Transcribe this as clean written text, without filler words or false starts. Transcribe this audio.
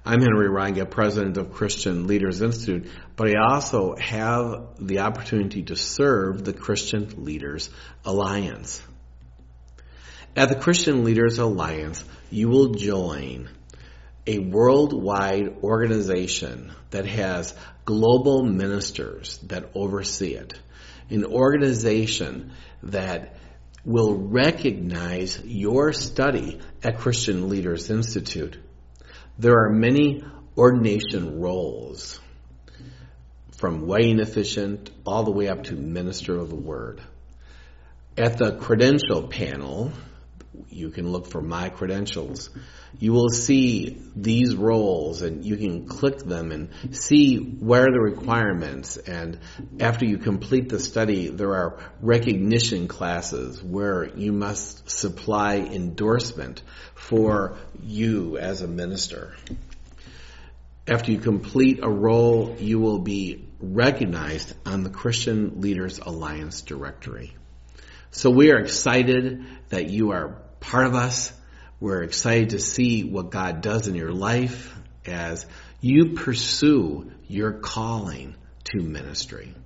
I'm Henry Reinga, president of Christian Leaders Institute, but I also have the opportunity to serve the Christian Leaders Alliance. At the Christian Leaders Alliance, you will join a worldwide organization that has global ministers that oversee it, an organization that will recognize your study at Christian Leaders Institute. There are many ordination roles, from wedding officiant all the way up to minister of the word. At the credential panel, you can look for My Credentials. You will see these roles and you can click them and see where are the requirements. And after you complete the study, there are recognition classes where you must supply endorsement for you as a minister. After you complete a role, you will be recognized on the Christian Leaders Alliance directory. So we are excited that you are part of us. We're excited to see what God does in your life as you pursue your calling to ministry.